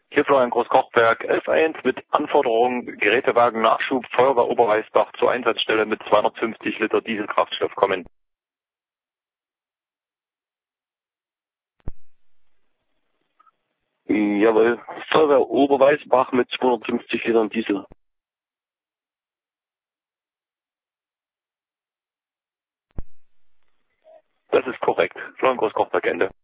Hier Florian Groß-Kochberg, 11.1 mit Anforderung Gerätewagen Nachschub Feuerwehr Oberweisbach zur Einsatzstelle mit 250 Liter Dieselkraftstoff kommen. Jawohl, Feuerwehr Oberweisbach mit 250 Litern Diesel. Das ist korrekt. Florian Groß-Kochberg, Ende.